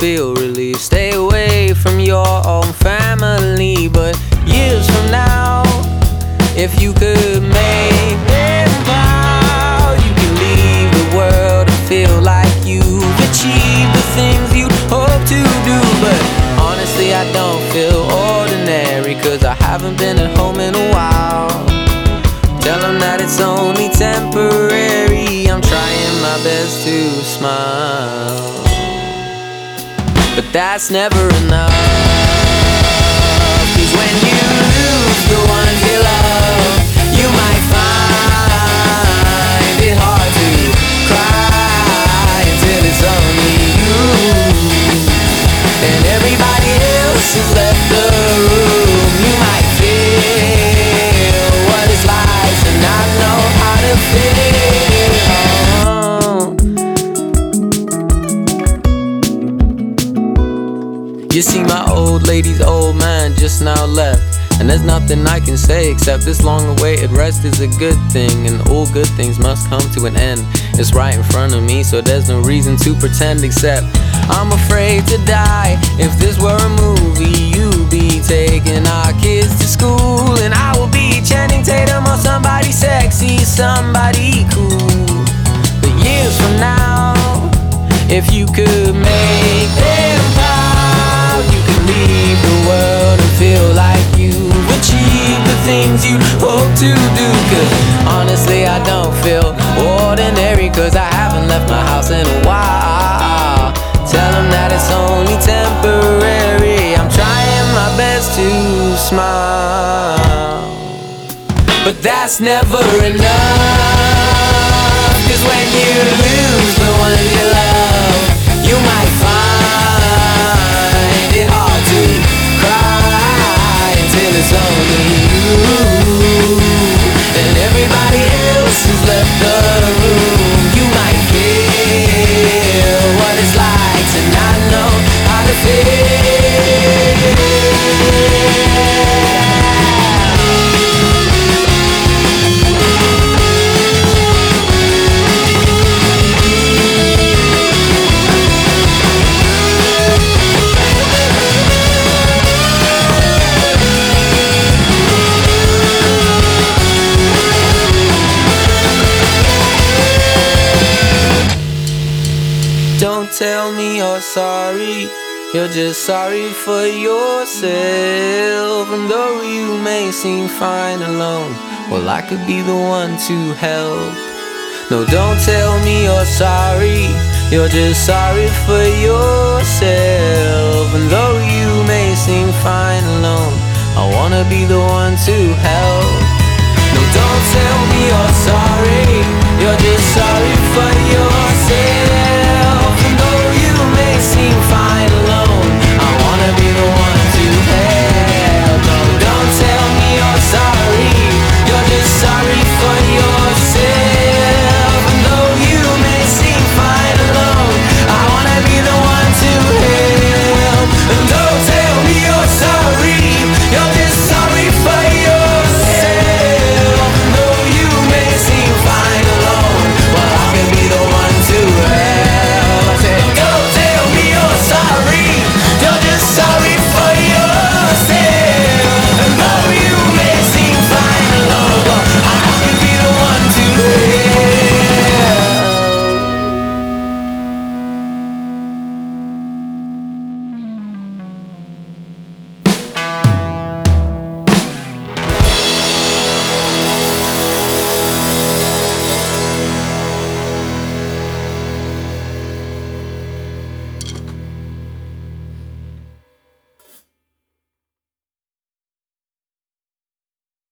feel relief. Stay away from your own family. But years from now, if you could make them proud, you can leave the world and feel like you've achieved the things you hope to do. But honestly, I don't feel ordinary, 'cause I haven't been at home in a while. Tell them that it's only temporary. I'm trying my best to smile, but that's never enough. 'Cause when you lose the one you love, you might find it hard to cry until it's only you, and everybody else has left the room. You might feel what it's like to not know how to feel. You see, my old lady's old man just now left, and there's nothing I can say except this long-awaited rest is a good thing, and all good things must come to an end. It's right in front of me, so there's no reason to pretend, except I'm afraid to die. If this were a movie, you'd be taking our kids to school, and I will be Channing Tatum or somebody sexy, somebody cool. But years from now, if you could make them proud, you could leave the world and feel like you've achieved the things you hope to do. 'Cause honestly, I don't feel ordinary, 'cause I haven't left my house in a while. Tell them that it's only temporary. I'm trying my best to smile, but that's never enough. 'Cause when you lose the one you love, you might find it hard to cry until it's only you, and everybody else has left the room. You might feel what it's like to not know how to feel. Don't tell me you're sorry, you're just sorry for yourself. And though you may seem fine alone, well, I could be the one to help. No, don't tell me you're sorry, you're just sorry for yourself. And though you may seem fine alone, I wanna be the one to help. No, don't tell me you're sorry, you're just sorry for